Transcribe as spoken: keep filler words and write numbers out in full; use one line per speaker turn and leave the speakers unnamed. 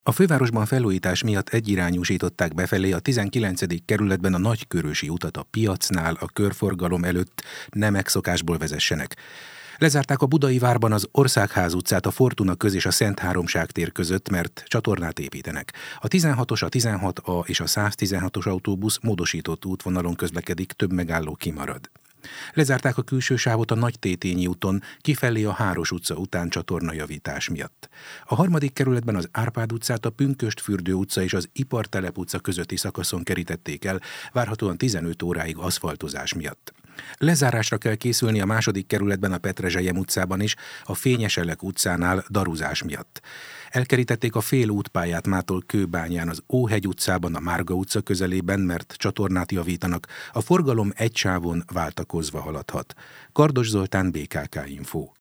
A fővárosban felújítás miatt egyirányúsították befelé a tizenkilencedik kerületben a Nagykörösi utat a piacnál, a körforgalom előtt, ne megszokásból vezessenek. Lezárták a Budai várban az Országház utcát a Fortuna köz és a Szent Háromság tér között, mert csatornát építenek. A tizenhatos, a tizenhat A és a száztizenhatos autóbusz módosított útvonalon közlekedik, több megálló kimarad. Lezárták a külső sávot a Nagytétényi úton, kifelé a Háros utca után csatornajavítás miatt. A harmadik kerületben az Árpád utcát a Pünkösdfürdő utca és az Ipartelep utca közötti szakaszon kerítették el, várhatóan tizenöt óráig aszfaltozás miatt. Lezárásra kell készülni a második kerületben a Petrezselyem utcában is, a Fényeselek utcánál daruzás miatt. Elkerítették a fél útpályát mától Kőbányán az Óhegy utcában, a Márga utca közelében, mert csatornát javítanak, a forgalom egy sávon váltakozva haladhat. Kardos Zoltán, bé ká ká Info.